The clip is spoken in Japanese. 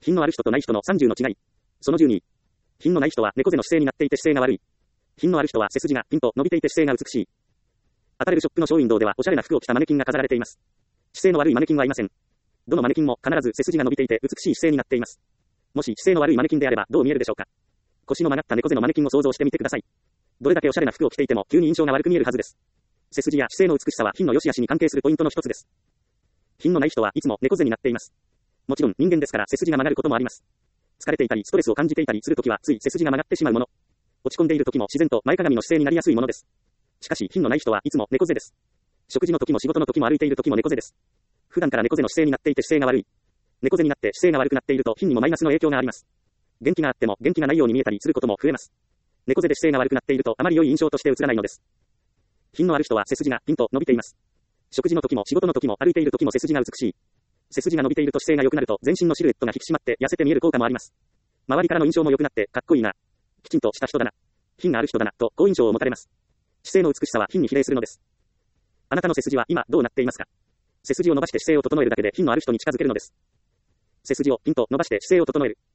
品のある人とない人の30の違い。その12。品のない人は猫背の姿勢になっていて姿勢が悪い。品のある人は背筋がピンと伸びていて姿勢が美しい。アパレルショップのショーウィンドウではおしゃれな服を着たマネキンが飾られています。姿勢の悪いマネキンはいません。どのマネキンも必ず背筋が伸びていて美しい姿勢になっています。もし姿勢の悪いマネキンであればどう見えるでしょうか。腰の曲がった猫背のマネキンを想像してみてください。どれだけおしゃれな服を着ていても急に印象が悪く見えるはずです。背筋や姿勢の美しさは品の良し悪しに関係するポイントの一つです。品のない人はいつも猫背になっています。もちろん人間ですから背筋が曲がることもあります。疲れていたりストレスを感じていたりするときはつい背筋が曲がってしまうもの。落ち込んでいるときも自然と前かがみの姿勢になりやすいものです。しかし品のない人はいつも猫背です。食事の時も仕事の時も歩いている時も猫背です。普段から猫背の姿勢になっていて姿勢が悪い。猫背になって姿勢が悪くなっていると品にもマイナスの影響があります。元気があっても元気がないように見えたりすることも増えます。猫背で姿勢が悪くなっているとあまり良い印象として映らないのです。品のある人は背筋がピンと伸びています。食事の時も仕事の時も歩いている時も背筋が美しい。背筋が伸びていると姿勢が良くなると全身のシルエットが引き締まって痩せて見える効果もあります。周りからの印象も良くなってかっこいいな。きちんとした人だな。品がある人だなと好印象を持たれます。姿勢の美しさは品に比例するのです。あなたの背筋は今どうなっていますか。背筋を伸ばして姿勢を整えるだけで品のある人に近づけるのです。背筋をピンと伸ばして姿勢を整える。